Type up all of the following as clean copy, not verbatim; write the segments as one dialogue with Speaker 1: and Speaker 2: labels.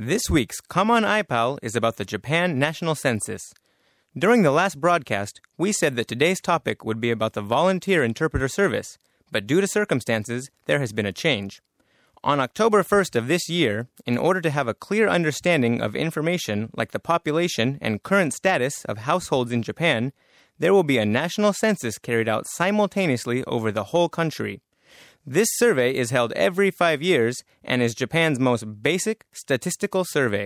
Speaker 1: This week's Come On iPal is about the Japan National Census. During the last broadcast, we said that today's topic would be about the volunteer interpreter service, but due to circumstances, there has been a change. On October 1st of this year, in order to have a clear understanding of information like the population and current status of households in Japan, there will be a national census carried out simultaneously over the whole country. This survey is held every 5 years and is Japan's most basic statistical survey.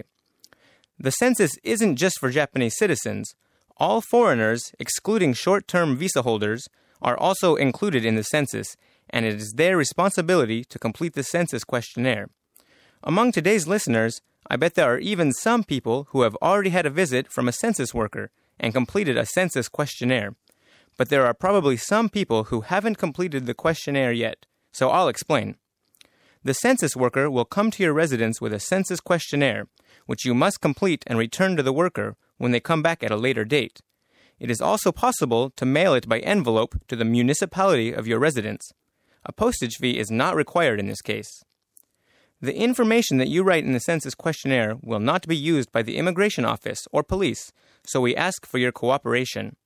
Speaker 1: The census isn't just for Japanese citizens. All foreigners, excluding short-term visa holders, are also included in the census, and it is their responsibility to complete the census questionnaire. Among today's listeners, I bet there are even some people who have already had a visit from a census worker and completed a census questionnaire. But there are probably some people who haven't completed the questionnaire yet. So I'll explain. The census worker will come to your residence with a census questionnaire, which you must complete and return to the worker when they come back at a later date. It is also possible to mail it by envelope to the municipality of your residence. A postage fee is not required in this case. The information that you write in the census questionnaire will not be used by the immigration office or police, so we ask for your cooperation.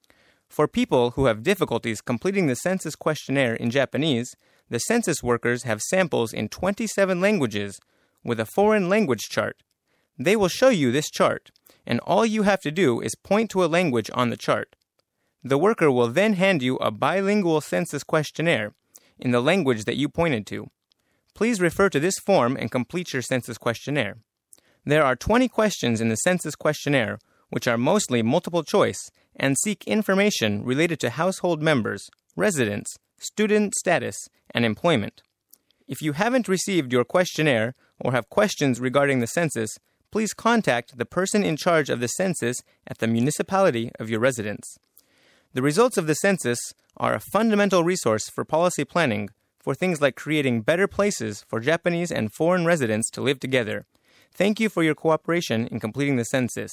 Speaker 1: For people who have difficulties completing the census questionnaire in Japanese, the census workers have samples in 27 languages with a foreign language chart. They will show you this chart, and all you have to do is point to a language on the chart. The worker will then hand you a bilingual census questionnaire in the language that you pointed to. Please refer to this form and complete your census questionnaire. There are 20 questions in the census questionnaire, which are mostly multiple choice and seek information related to household members, residents, student status, and employment. If you haven't received your questionnaire or have questions regarding the census, please contact the person in charge of the census at the municipality of your residence. The results of the census are a fundamental resource for policy planning for things like creating better places for Japanese and foreign residents to live together. Thank you for your cooperation in completing the census.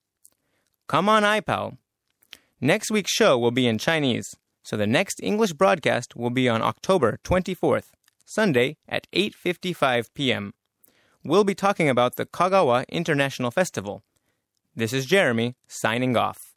Speaker 1: Come on iPal. Next week's show will be in Chinese, so the next English broadcast will be on October 24th, Sunday at 8:55 p.m. We'll be talking about the Kagawa International Festival. This is Jeremy, signing off.